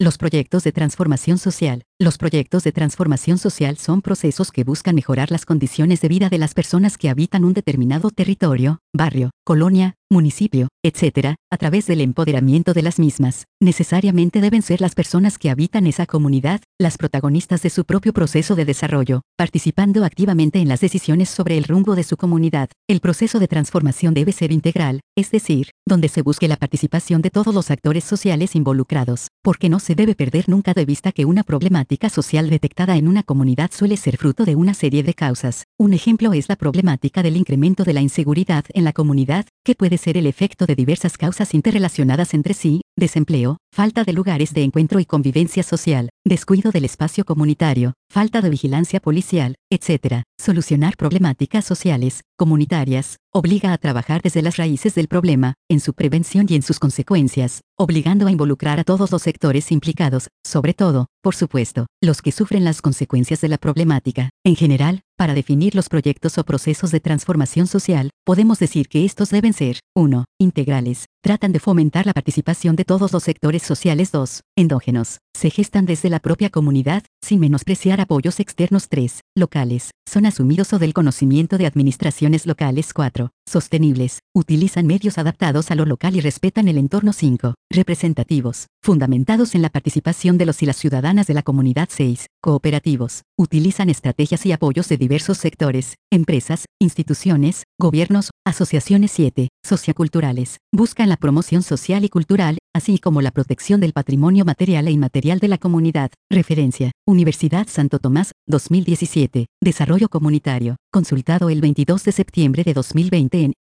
Los proyectos de transformación social. Los proyectos de transformación social son procesos que buscan mejorar las condiciones de vida de las personas que habitan un determinado territorio, barrio, colonia, municipio, etc., a través del empoderamiento de las mismas. Necesariamente deben ser las personas que habitan esa comunidad, las protagonistas de su propio proceso de desarrollo, participando activamente en las decisiones sobre el rumbo de su comunidad. El proceso de transformación debe ser integral, es decir, donde se busque la participación de todos los actores sociales involucrados, porque no se debe perder nunca de vista que una problemática social detectada en una comunidad suele ser fruto de una serie de causas. Un ejemplo es la problemática del incremento de la inseguridad en la comunidad, que puede ser el efecto de diversas causas interrelacionadas entre sí: desempleo, falta de lugares de encuentro y convivencia social, descuido del espacio comunitario, falta de vigilancia policial, etc. Solucionar problemáticas sociales, comunitarias, obliga a trabajar desde las raíces del problema, en su prevención y en sus consecuencias, obligando a involucrar a todos los sectores implicados, sobre todo, por supuesto, los que sufren las consecuencias de la problemática. En general, para definir los proyectos o procesos de transformación social, podemos decir que estos deben ser: 1. Integrales. Tratan de fomentar la participación de todos los sectores sociales. 2. Endógenos. Se gestan desde la propia comunidad, sin menospreciar apoyos externos. 3. Locales. Son asumidos o del conocimiento de administraciones locales. 4. Sostenibles. Utilizan medios adaptados a lo local y respetan el entorno. 5. Representativos. Fundamentados en la participación de los y las ciudadanas de la comunidad. 6. Cooperativos. Utilizan estrategias y apoyos de diversos sectores, empresas, instituciones, gobiernos, asociaciones. 7. Socioculturales. Buscan la promoción social y cultural, así como la protección del patrimonio material e inmaterial de la comunidad. Referencia: Universidad Santo Tomás, 2017. Desarrollo comunitario. Consultado el 22 de septiembre de 2020 en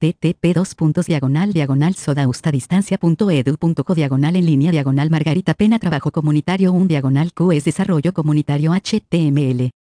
http://sodaustadistancia.edu.co en línea /Margarita Pena Trabajo comunitario /Q es desarrollo comunitario HTML